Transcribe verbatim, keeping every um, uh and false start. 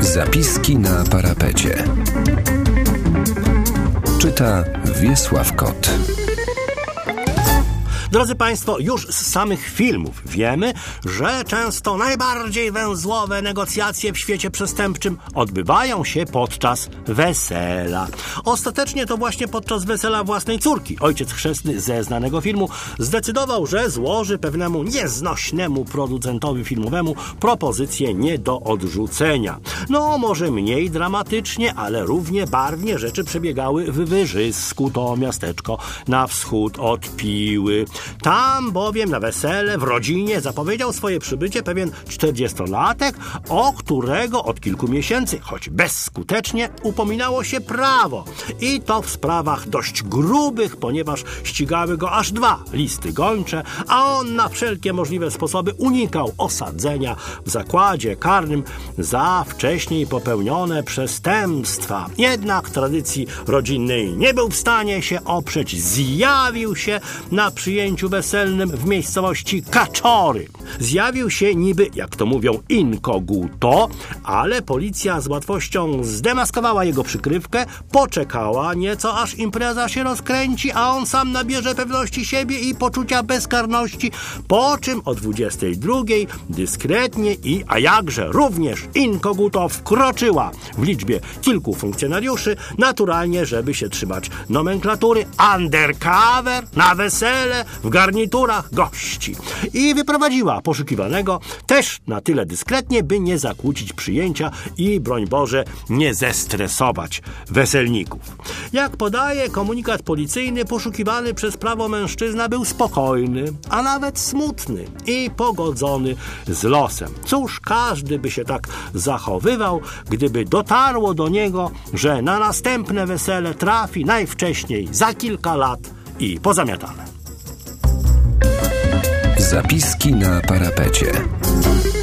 Zapiski na parapecie. Czyta Wiesław Kot. Drodzy Państwo, już z samych filmów wiemy, że często najbardziej węzłowe negocjacje w świecie przestępczym odbywają się podczas wesela. Ostatecznie to właśnie podczas wesela własnej córki ojciec chrzestny ze znanego filmu zdecydował, że złoży pewnemu nieznośnemu producentowi filmowemu propozycję nie do odrzucenia. No, może mniej dramatycznie, ale równie barwnie rzeczy przebiegały w Wyżysku, to miasteczko na wschód od Piły. Tam bowiem na wesele w rodzinie zapowiedział swoje przybycie pewien czterdziestolatek, o którego od kilku miesięcy, choć bezskutecznie, upominało się prawo. I to w sprawach dość grubych, ponieważ ścigały go aż dwa listy gończe, a on na wszelkie możliwe sposoby unikał osadzenia w zakładzie karnym za wcześniej popełnione przestępstwa. Jednak tradycji rodzinnej nie był w stanie się oprzeć. Zjawił się na przyjęciu weselnym w miejscowości Kaczory. Zjawił się niby, jak to mówią, inkoguto, ale policja z łatwością zdemaskowała jego przykrywkę, poczekała nieco, aż impreza się rozkręci, a on sam nabierze pewności siebie i poczucia bezkarności, po czym o dwudziestej drugiej dyskretnie i, a jakże również inkoguto, wkroczyła w liczbie kilku funkcjonariuszy, naturalnie, żeby się trzymać nomenklatury, undercover, na wesele, w garniturach gości. I wyprowadziła poszukiwanego też na tyle dyskretnie, by nie zakłócić przyjęcia i, broń Boże, nie zestresować weselników. Jak podaje komunikat policyjny, poszukiwany przez prawo mężczyzna był spokojny, a nawet smutny i pogodzony z losem. Cóż, każdy by się tak zachowywał, gdyby dotarło do niego, że na następne wesele trafi najwcześniej za kilka lat i pozamiatane. Zapiski na parapecie.